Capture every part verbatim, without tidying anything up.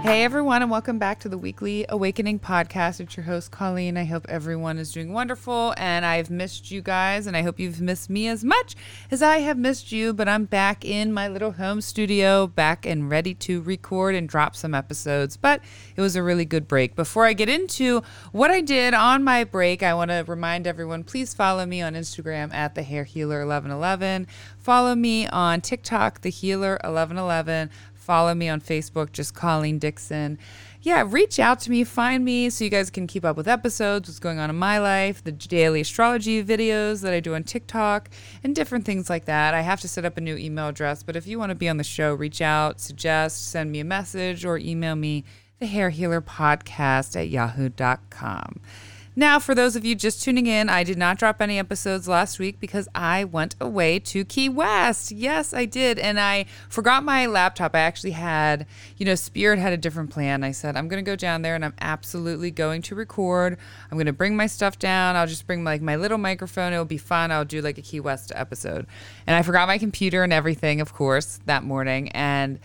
Hey everyone, and welcome back to the Weekly Awakening Podcast. It's your host, Colleen. I hope everyone is doing wonderful, and I've missed you guys, and I hope you've missed me as much as I have missed you, but I'm back in my little home studio, back and ready to record and drop some episodes, but it was a really good break. Before I get into what I did on my break, I want to remind everyone, please follow me on Instagram at the Hair Healer eleven eleven. Follow me on TikTok, the Healer eleven eleven. Follow me on Facebook, just Colleen Dixon. Yeah, reach out to me, find me so you guys can keep up with episodes, what's going on in my life, the daily astrology videos that I do on TikTok, and different things like that. I have to set up a new email address, but if you want to be on the show, reach out, suggest, send me a message, or email me, the Hair Healer Podcast at yahoo dot com. Now, for those of you just tuning in, I did not drop any episodes last week because I went away to Key West. Yes, I did. And I forgot my laptop. I actually had, you know, Spirit had a different plan. I said, I'm going to go down there and I'm absolutely going to record. I'm going to bring my stuff down. I'll just bring like my little microphone. It'll be fun. I'll do like a Key West episode. And I forgot my computer and everything, of course, that morning. And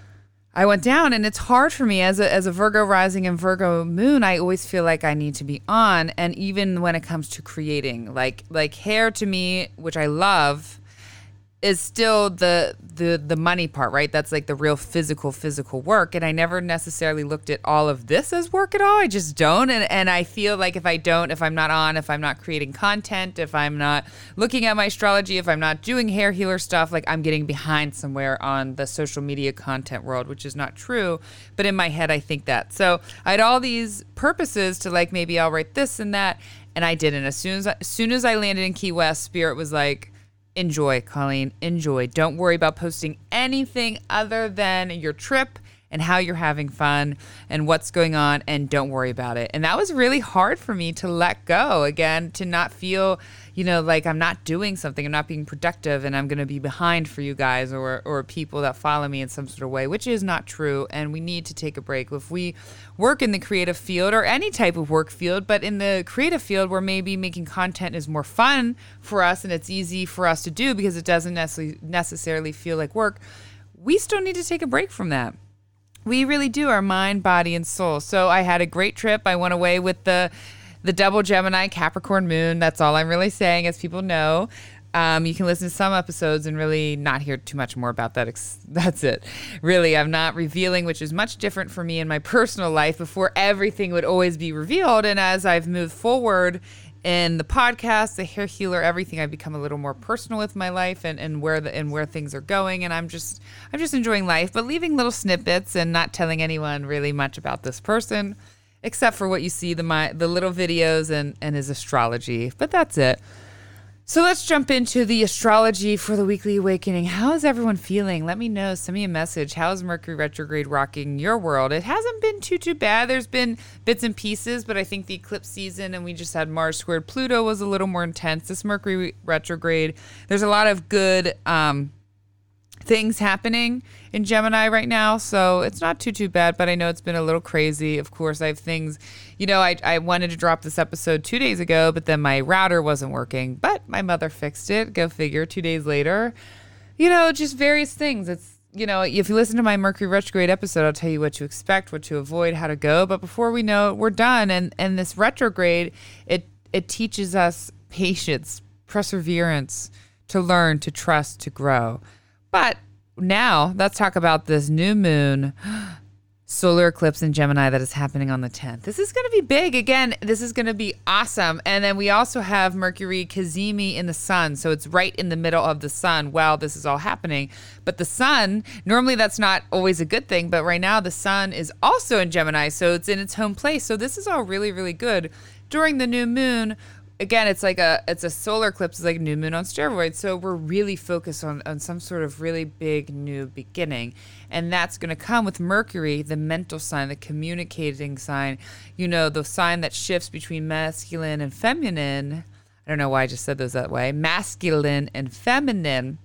I went down, and it's hard for me as a as a Virgo rising and Virgo moon. I always feel like I need to be on, and even when it comes to creating, like like hair to me, which I love, is still the the the money part, right? That's like the real physical physical work, and I never necessarily looked at all of this as work at all. I just don't, and and I feel like if I don't, if I'm not on, if I'm not creating content, if I'm not looking at my astrology, if I'm not doing hair healer stuff, like I'm getting behind somewhere on the social media content world, which is not true, but in my head I think that. So I had all these purposes to like maybe I'll write this and that, and I didn't. As soon as I, as soon as I landed in Key West, Spirit was like, enjoy, Colleen, enjoy. Don't worry about posting anything other than your trip and how you're having fun and what's going on, and don't worry about it. And that was really hard for me to let go, again, to not feel, you know, like I'm not doing something, I'm not being productive, and I'm going to be behind for you guys or or people that follow me in some sort of way, which is not true, and we need to take a break. If we work in the creative field or any type of work field, but in the creative field where maybe making content is more fun for us and it's easy for us to do because it doesn't necessarily necessarily feel like work, we still need to take a break from that. We really do, our mind, body, and soul. So I had a great trip. I went away with the the double Gemini Capricorn moon. That's all I'm really saying, as people know. Um, you can listen to some episodes and really not hear too much more about that. That's it. Really, I'm not revealing, which is much different for me in my personal life. Before, everything would always be revealed. And as I've moved forward in the podcast, the hair healer, everything, I've become a little more personal with my life and, and where the and where things are going. And I'm just I'm just enjoying life, but leaving little snippets and not telling anyone really much about this person, except for what you see, the my the little videos and, and his astrology. But that's it. So let's jump into the astrology for the Weekly Awakening. How is everyone feeling? Let me know. Send me a message. How is Mercury retrograde rocking your world? It hasn't been too, too bad. There's been bits and pieces, but I think the eclipse season, and we just had Mars squared Pluto, was a little more intense. This Mercury retrograde, there's a lot of good um, things happening in Gemini right now, so it's not too, too bad, but I know it's been a little crazy. Of course, I have things, you know, I, I wanted to drop this episode two days ago, but then my router wasn't working, but my mother fixed it. Go figure, two days later. You know, just various things. It's, you know, if you listen to my Mercury retrograde episode, I'll tell you what to expect, what to avoid, how to go, but before we know it, we're done, and, and this retrograde, it it teaches us patience, perseverance, to learn, to trust, to grow. But now let's talk about this new moon solar eclipse in Gemini that is happening on the tenth. This is going to be big. Again, this is going to be awesome. And then we also have Mercury cazimi in the sun. So it's right in the middle of the sun while this is all happening. But the sun, normally that's not always a good thing. But right now the sun is also in Gemini. So it's in its home place. So this is all really, really good. During the new moon, again, it's like a it's a solar eclipse. It's like new moon on steroids. So we're really focused on, on some sort of really big new beginning. And that's going to come with Mercury, the mental sign, the communicating sign, you know, the sign that shifts between masculine and feminine. I don't know why I just said those that way. Masculine and feminine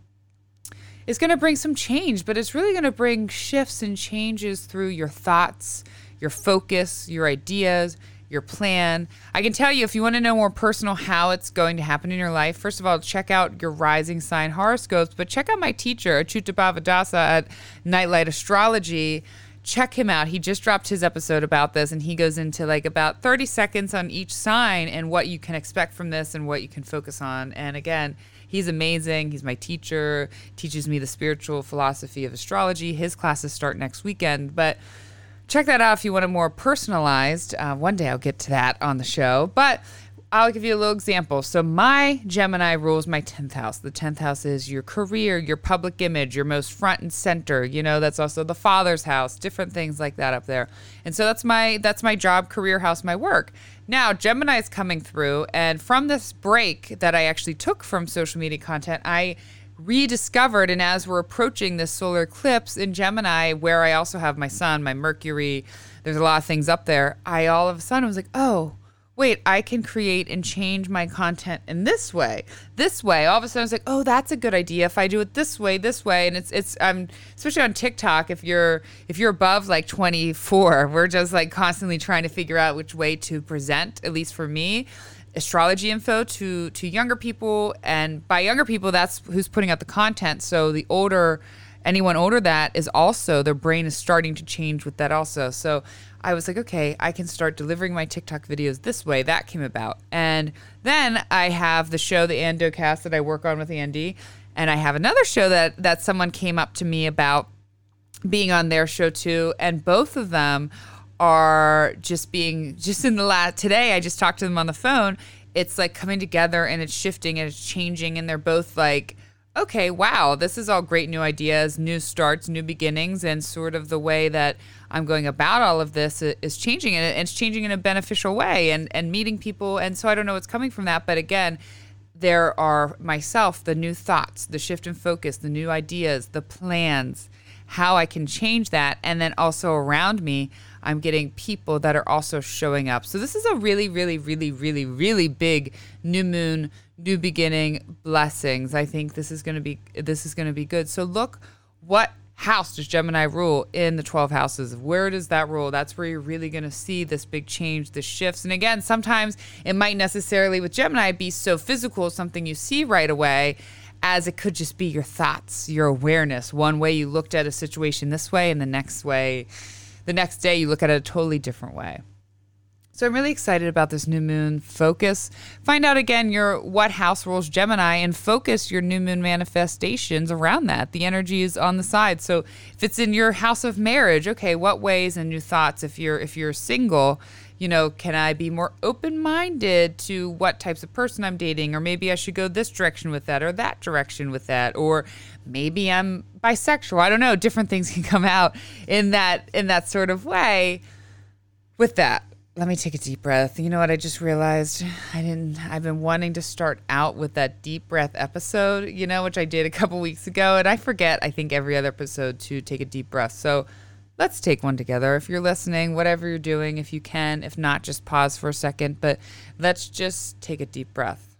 is going to bring some change, but it's really going to bring shifts and changes through your thoughts, your focus, your ideas, your plan. I can tell you, if you want to know more personal how it's going to happen in your life, first of all, check out your rising sign horoscopes, but check out my teacher, Achyuta Bhavadasa at Nightlight Astrology, check him out. He just dropped his episode about this, and he goes into like about thirty seconds on each sign and what you can expect from this and what you can focus on. And again, he's amazing. He's my teacher, teaches me the spiritual philosophy of astrology. His classes start next weekend, but check that out if you want it more personalized. Uh, one day I'll get to that on the show, but I'll give you a little example. So my Gemini rules my tenth house. The tenth house is your career, your public image, your most front and center. You know, that's also the father's house, different things like that up there. And so that's my that's my job, career house, my work. Now, Gemini is coming through, and from this break that I actually took from social media content, I rediscovered, and as we're approaching this solar eclipse in Gemini, where I also have my sun, my Mercury, there's a lot of things up there, I all of a sudden was like, oh, wait, I can create and change my content in this way. This way. All of a sudden I was like, oh, that's a good idea if I do it this way, this way. And it's it's um especially on TikTok, if you're if you're above like twenty-four, we're just like constantly trying to figure out which way to present, at least for me, astrology info to to younger people. And by younger people, that's who's putting out the content. So the older anyone older that is also, their brain is starting to change with that also. So I was like, okay, I can start delivering my TikTok videos this way. That came about. And then I have the show, the Andocast, that I work on with Andy. And I have another show that, that someone came up to me about being on their show too. And both of them are just being, just in the last, today I just talked to them on the phone. It's like coming together and it's shifting and it's changing. And they're both like, okay, wow, this is all great new ideas, new starts, new beginnings, and sort of the way that I'm going about all of this is changing, and it's changing in a beneficial way, and, and meeting people. And so I don't know what's coming from that, but again, there are myself, the new thoughts, the shift in focus, the new ideas, the plans, how I can change that. And then also around me, I'm getting people that are also showing up. So this is a really, really, really, really, really big new moon, new beginning, blessings. I think this is going to be this is going to be good. So look, what house does Gemini rule in the twelve houses? Where does that rule? That's where you're really going to see this big change, the shifts. And again, sometimes it might necessarily with Gemini be so physical, something you see right away, as it could just be your thoughts, your awareness. One way you looked at a situation this way, and the next way, the next day you look at it a totally different way. So I'm really excited about this new moon. Focus. Find out again your what house rules Gemini and focus your new moon manifestations around that. The energy is on the side. So if it's in your house of marriage, okay, what ways and new thoughts? If you're if you're single, you know, can I be more open-minded to what types of person I'm dating? Or maybe I should go this direction with that or that direction with that. Or maybe I'm bisexual. I don't know. Different things can come out in that in that sort of way with that. Let me take a deep breath. You know what? I just realized I didn't, I've been wanting to start out with that deep breath episode, you know, which I did a couple weeks ago. And I forget, I think, every other episode to take a deep breath. So let's take one together. If you're listening, whatever you're doing, if you can, if not, just pause for a second. But let's just take a deep breath.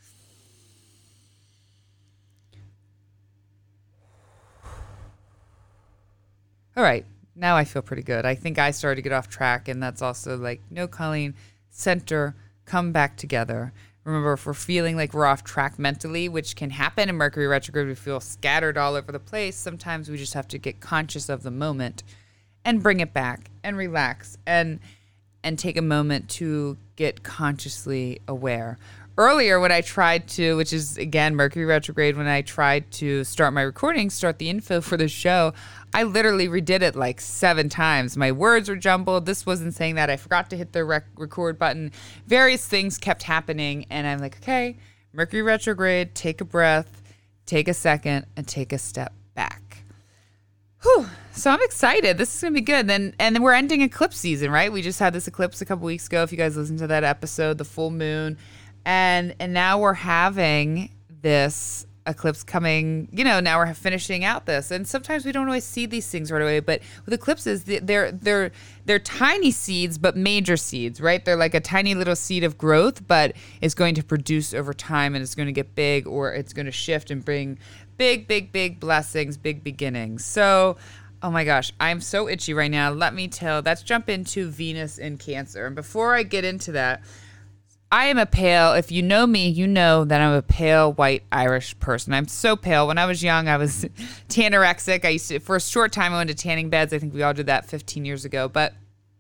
All right. Now I feel pretty good. I think I started to get off track, and that's also like, no, Colleen, center, come back together. Remember, if we're feeling like we're off track mentally, which can happen in Mercury retrograde, we feel scattered all over the place. Sometimes we just have to get conscious of the moment and bring it back and relax and and take a moment to get consciously aware. Earlier, when I tried to, which is, again, Mercury retrograde, when I tried to start my recording, start the info for the show, I literally redid it like seven times. My words were jumbled. This wasn't saying that. I forgot to hit the rec- record button. Various things kept happening. And I'm like, okay, Mercury retrograde, take a breath, take a second, and take a step back. Whew. So I'm excited. This is going to be good. Then, and then we're ending eclipse season, right? We just had this eclipse a couple weeks ago. If you guys listened to that episode, the full moon. And and now we're having this eclipse coming, you know, now we're finishing out this. And sometimes we don't always see these things right away, but with eclipses, they're they're they're tiny seeds, but major seeds, right? They're like a tiny little seed of growth, but it's going to produce over time, and it's going to get big, or it's going to shift and bring big, big, big blessings, big beginnings. So, oh my gosh, I'm so itchy right now. Let me tell, let's jump into Venus in Cancer. And before I get into that, I am a pale, if you know me, you know that I'm a pale white Irish person. I'm so pale. When I was young, I was tannorexic. I used to, for a short time, I went to tanning beds. I think we all did that fifteen years ago. But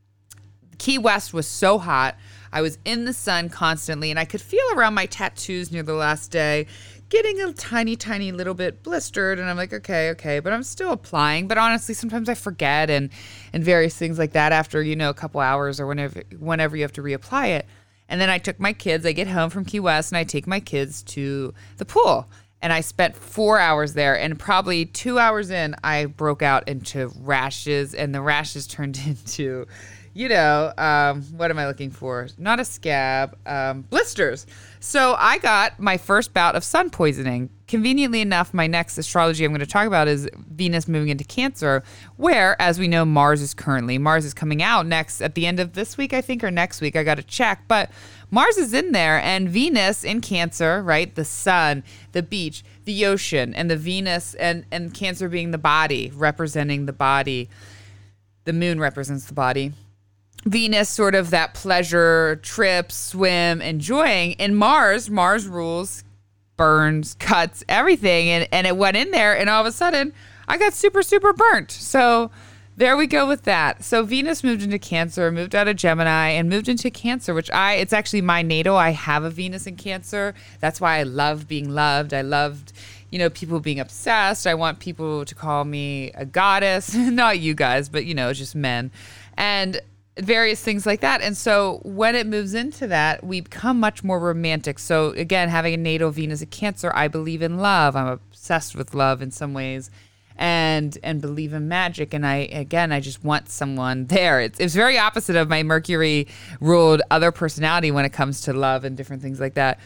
Key West was so hot. I was in the sun constantly, and I could feel around my tattoos near the last day getting a tiny, tiny little bit blistered. And I'm like, okay, okay, but I'm still applying. But honestly, sometimes I forget and, and various things like that after, you know, a couple hours or whenever, whenever you have to reapply it. And then I took my kids, I get home from Key West, and I take my kids to the pool. And I spent four hours there, and probably two hours in, I broke out into rashes, and the rashes turned into, you know, um, what am I looking for? Not a scab, um, blisters. So I got my first bout of sun poisoning. Conveniently enough, my next astrology I'm going to talk about is Venus moving into Cancer, where, as we know, Mars is currently. Mars is coming out next at the end of this week, I think, or next week. I got to check. But Mars is in there, and Venus in Cancer, right? The sun, the beach, the ocean, and the Venus and, and Cancer being the body, representing the body. The moon represents the body. Venus, sort of that pleasure, trip, swim, enjoying. And Mars, Mars rules burns, cuts, everything. And, and it went in there, and all of a sudden, I got super, super burnt. So there we go with that. So Venus moved into Cancer, moved out of Gemini, and moved into Cancer, which I, it's actually my natal. I have a Venus in Cancer. That's why I love being loved. I loved, you know, people being obsessed. I want people to call me a goddess. Not you guys, but, you know, just men. And various things like that. And so when it moves into that, we become much more romantic. So again, having a natal Venus in Cancer, I believe in love. I'm obsessed with love in some ways, and and believe in magic. And I, again, I just want someone there. It's, it's very opposite of my Mercury ruled other personality when it comes to love and different things like that.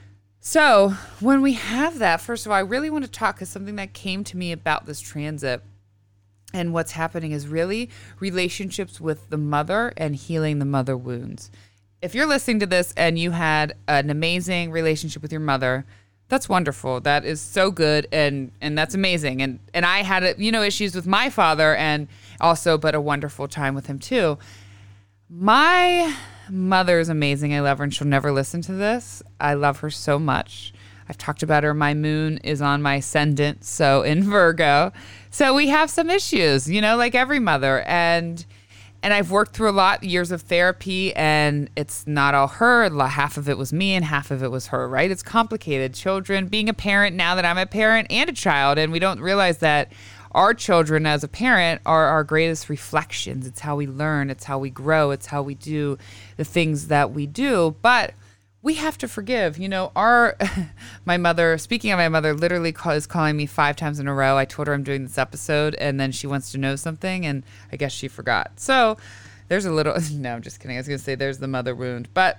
So when we have that, first of all, I really want to talk, because something that came to me about this transit and what's happening is really relationships with the mother and healing the mother wounds. If you're listening to this and you had an amazing relationship with your mother, that's wonderful. That is so good, and and that's amazing. And and I had, you know, issues with my father, and also, but a wonderful time with him too. My mother is amazing. I love her, and she'll never listen to this. I love her so much. I've talked about her. My moon is on my ascendant, so in Virgo. So we have some issues, you know, like every mother. And and I've worked through a lot, years of therapy, and it's not all her. Half of it was me and half of it was her, right? It's complicated. Children, being a parent, now that I'm a parent and a child, and we don't realize that our children as a parent are our greatest reflections. It's how we learn. It's how we grow. It's how we do the things that we do. But we have to forgive. You know, our, my mother, speaking of my mother, literally call, is calling me five times in a row. I told her I'm doing this episode, and then she wants to know something, and I guess she forgot. So there's a little, no, I'm just kidding. I was going to say there's the mother wound. But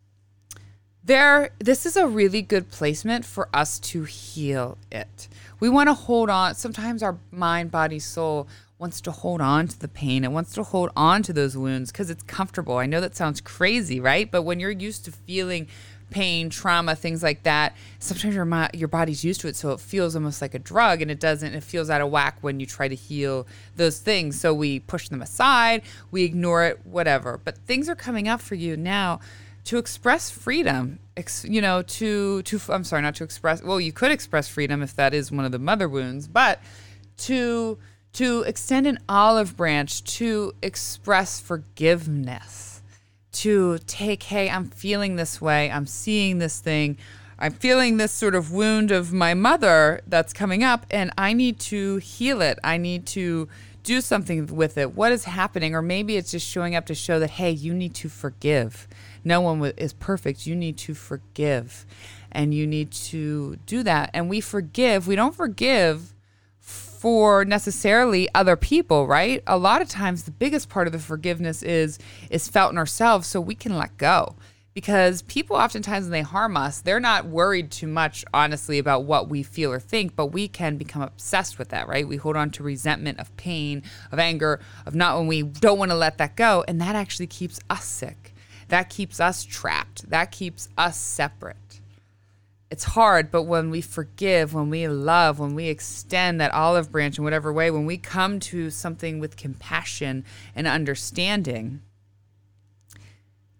there, this is a really good placement for us to heal it. We want to hold on. Sometimes our mind, body, soul wants to hold on to the pain. It wants to hold on to those wounds because it's comfortable. I know that sounds crazy, right? But when you're used to feeling pain, trauma, things like that, sometimes your mi- your body's used to it, so it feels almost like a drug, and it doesn't. It feels out of whack when you try to heal those things. So we push them aside, we ignore it, whatever. But things are coming up for you now to express freedom. Ex- you know, to to I'm sorry, not to express. Well, you could express freedom if that is one of the mother wounds, but to to extend an olive branch, to express forgiveness, to take, hey, I'm feeling this way, I'm seeing this thing, I'm feeling this sort of wound of my mother that's coming up, and I need to heal it. I need to do something with it. What is happening? Or maybe it's just showing up to show that, hey, you need to forgive. No one is perfect. You need to forgive, and you need to do that. And we forgive. We don't forgive for necessarily other people, right? A lot of times the biggest part of the forgiveness is is felt in ourselves, so we can let go. Because people oftentimes when they harm us, they're not worried too much, honestly, about what we feel or think, but we can become obsessed with that, right? We hold on to resentment, of pain, of anger, of not when we don't want to let that go, and that actually keeps us sick. That keeps us trapped. That keeps us separate. It's hard, but when we forgive, when we love, when we extend that olive branch in whatever way, when we come to something with compassion and understanding,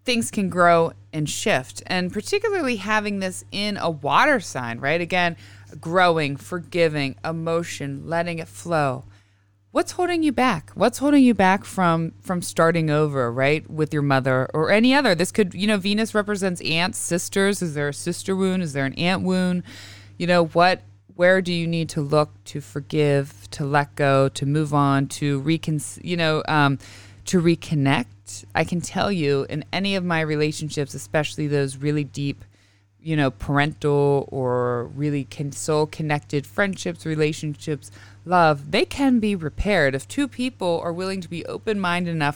things can grow and shift. And particularly having this in a water sign, right? Again, growing, forgiving, emotion, letting it flow. What's holding you back? What's holding you back from from starting over, right? With your mother or any other. This could, you know, Venus represents aunts, sisters. Is there a sister wound? Is there an aunt wound? You know, what, where do you need to look to forgive, to let go, to move on, to recon, you know, um, to reconnect? I can tell you in any of my relationships, especially those really deep, you know, parental or really con- soul connected friendships, relationships, love, they can be repaired if two people are willing to be open-minded enough.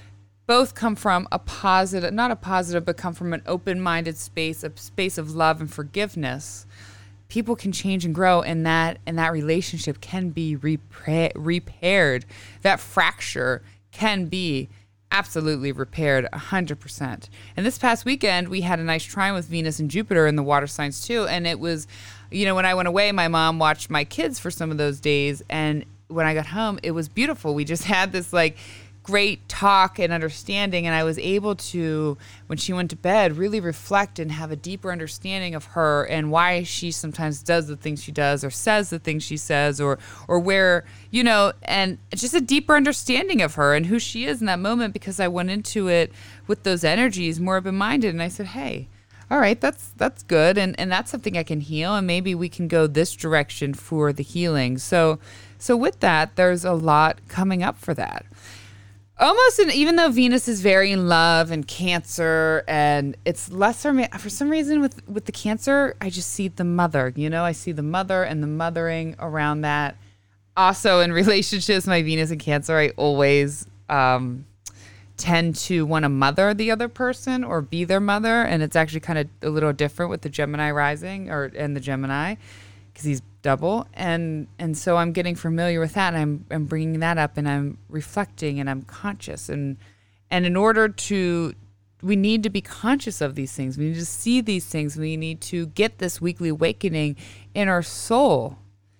Both come from a positive, not a positive, but come from an open-minded space, a space of love and forgiveness. People can change and grow, and that and that relationship can be repa- repaired. That fracture can be absolutely repaired one hundred percent. And this past weekend, we had a nice trine with Venus and Jupiter in the water signs too. And it was, you know, when I went away, my mom watched my kids for some of those days. And when I got home, it was beautiful. We just had this like great talk and understanding. And I was able to, when she went to bed, really reflect and have a deeper understanding of her and why she sometimes does the things she does or says the things she says or, or where, you know, and just a deeper understanding of her and who she is in that moment, because I went into it with those energies more open-minded. And I said, hey, all right, that's that's good. And, and that's something I can heal. And maybe we can go this direction for the healing. So, so with that, there's a lot coming up for that. Almost, in, even though Venus is very in love and Cancer, and it's lesser, for some reason with, with the Cancer, I just see the mother, you know, I see the mother and the mothering around that. Also in relationships, my Venus and Cancer, I always um, tend to want to mother the other person or be their mother. And it's actually kind of a little different with the Gemini rising or and the Gemini, because he's double. And and so I'm getting familiar with that, and I'm I'm bringing that up, and I'm reflecting, and I'm conscious. And and in order to, we need to be conscious of these things. We need to see these things. We need to get this weekly awakening in our soul,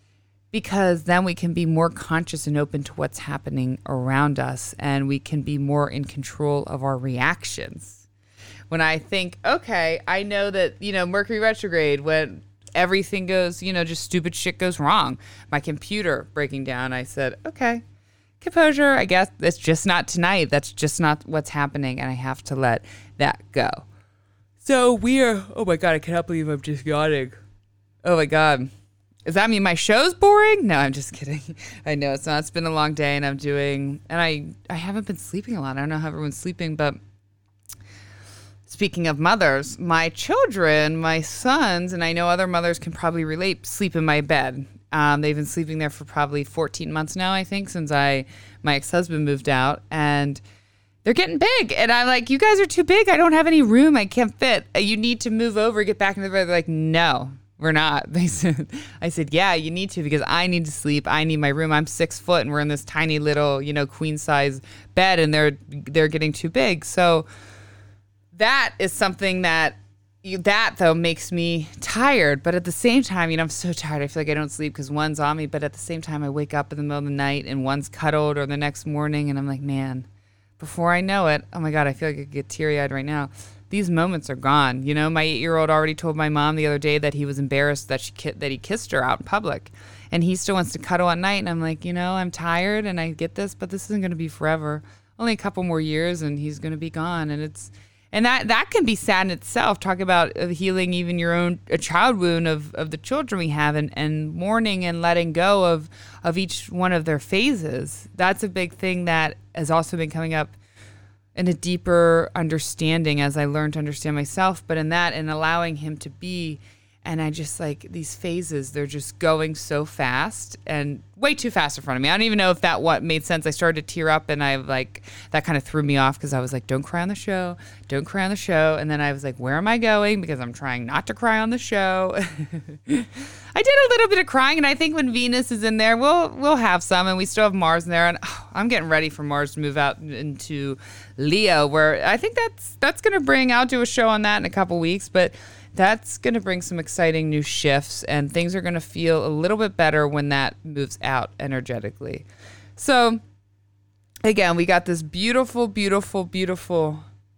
because then we can be more conscious and open to what's happening around us, and we can be more in control of our reactions. When I think, okay, I know that, you know, Mercury retrograde, when everything goes, you know, just stupid shit goes wrong. My computer breaking down. I said, okay, composure. I guess that's just not tonight. That's just not what's happening. And I have to let that go. So we are, oh my God, I cannot believe I'm just yawning. Oh my God. Does that mean my show's boring? No, I'm just kidding. I know it's not. It's been a long day, and I'm doing, and I, I haven't been sleeping a lot. I don't know how everyone's sleeping, but speaking of mothers, my children, my sons, and I know other mothers can probably relate, sleep in my bed. Um, they've been sleeping there for probably fourteen months now, I think, since I my ex-husband moved out. And they're getting big. And I'm like, you guys are too big. I don't have any room. I can't fit. You need to move over, get back in the bed. They're like, no, we're not. They said, I said, yeah, you need to, because I need to sleep. I need my room. I'm six foot, and we're in this tiny little, you know, queen size bed, and they're they're getting too big. So that is something that, you, that though makes me tired. But at the same time, you know, I'm so tired. I feel like I don't sleep because one's on me. But at the same time, I wake up in the middle of the night and one's cuddled, or the next morning, and I'm like, man, before I know it, oh my God, I feel like I could get teary-eyed right now. These moments are gone. You know, my eight-year-old already told my mom the other day that he was embarrassed that she ki- that he kissed her out in public. And he still wants to cuddle at night. And I'm like, you know, I'm tired and I get this, but this isn't going to be forever. Only a couple more years and he's going to be gone. And it's, and that, that can be sad in itself. Talk about healing even your own a child wound of, of the children we have, and, and mourning and letting go of, of each one of their phases. That's a big thing that has also been coming up in a deeper understanding as I learn to understand myself. But in that, and allowing him to be, and I just like these phases, they're just going so fast and way too fast in front of me. I don't even know if that what made sense. I started to tear up, and I like, that kind of threw me off, because I was like, don't cry on the show, don't cry on the show. And then I was like, where am I going? Because I'm trying not to cry on the show. I did a little bit of crying, and I think when Venus is in there, we'll we'll have some, and we still have Mars in there, and oh, I'm getting ready for Mars to move out into Leo, where I think that's that's going to bring, I'll do a show on that in a couple weeks, but that's going to bring some exciting new shifts, and things are going to feel a little bit better when that moves out energetically. So again, we got this beautiful, beautiful, beautiful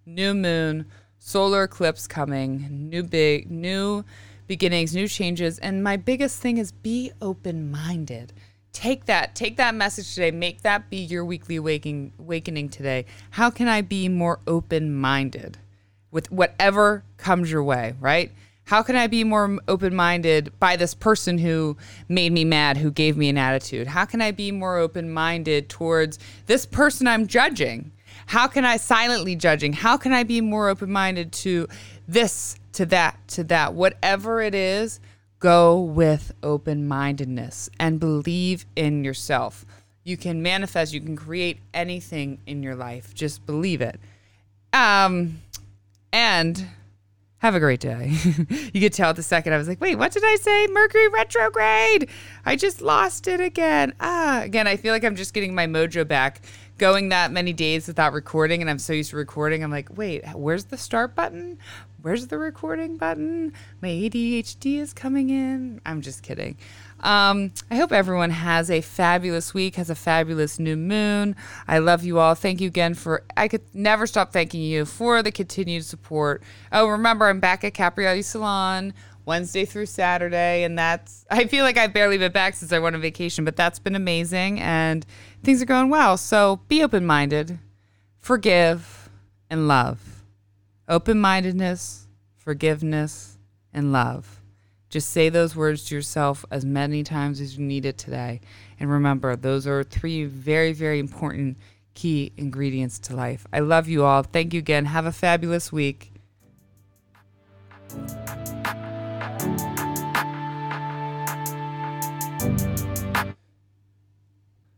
new moon, solar eclipse coming, new big, new beginnings, new changes. And my biggest thing is be open-minded. Take that, take that message today. Make that be your weekly awakening, awakening today. How can I be more open-minded with whatever comes your way, right? How can I be more open-minded by this person who made me mad, who gave me an attitude? How can I be more open-minded towards this person I'm judging? How can I silently judging? How can I be more open-minded to this, to that, to that? Whatever it is, go with open-mindedness and believe in yourself. You can manifest, you can create anything in your life. Just believe it. Um, and have a great day. You could tell at the second I was like, wait, what did I say? Mercury retrograde. I just lost it again. Ah, again, I feel like I'm just getting my mojo back. Going that many days without recording, and I'm so used to recording. I'm like, wait, where's the start button? Where's the recording button? My A D H D is coming in. I'm just kidding. Um, I hope everyone has a fabulous week, has a fabulous new moon. I love you all. Thank you again for, I could never stop thanking you for the continued support. Oh, remember, I'm back at Capriati Salon Wednesday through Saturday, and that's, I feel like I've barely been back since I went on vacation, but that's been amazing, and things are going well. So be open-minded, forgive, and love. Open-mindedness, forgiveness, and love. Just say those words to yourself as many times as you need it today. And remember, those are three very, very important key ingredients to life. I love you all. Thank you again. Have a fabulous week.